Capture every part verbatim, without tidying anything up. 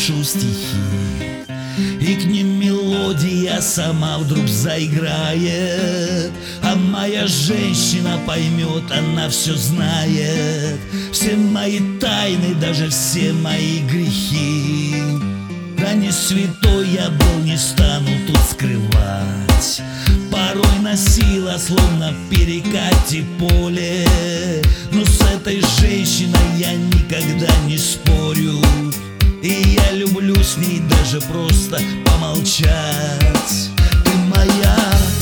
пишу стихи, и к ним мелодия сама вдруг заиграет. А моя женщина поймет, она все знает, все мои тайны, даже все мои грехи. Да не святой я был, не стану тут скрывать. Порой носила, словно перекати поле, но с этой женщиной я никогда не спорю. И я люблю с ней даже просто помолчать. Ты моя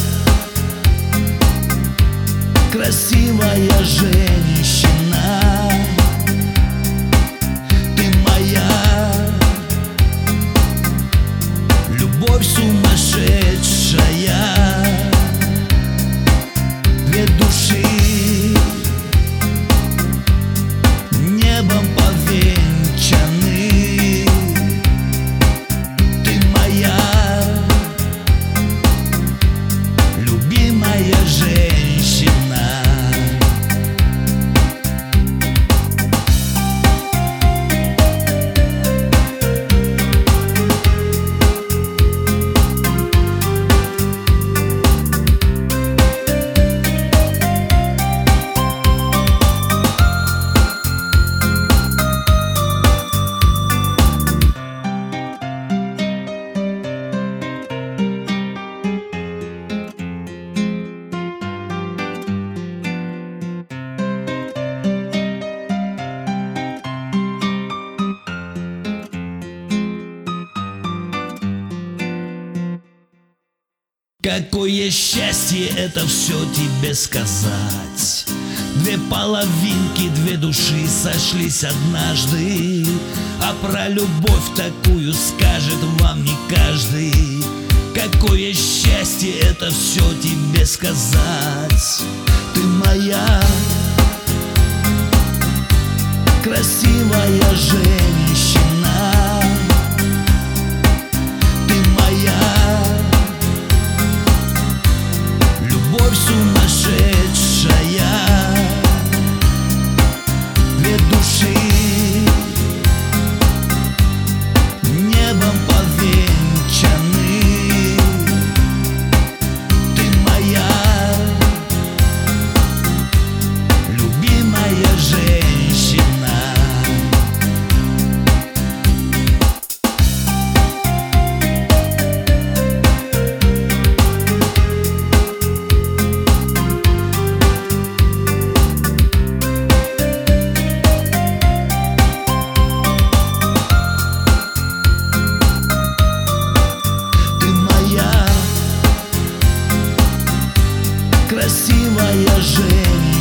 красивая женщина, ты моя любовь сумасшедшая. Две души небом повенчаны. Ты моя любимая женщина. Какое счастье это все тебе сказать. Две половинки, две души сошлись однажды, а про любовь такую скажет вам не каждый. Какое счастье это все тебе сказать. Ты моя красивая женщина, ты моя любовь сумасшедшая. Две души небом повенчаны. Ты моя любимая женщина. Красивая женщина.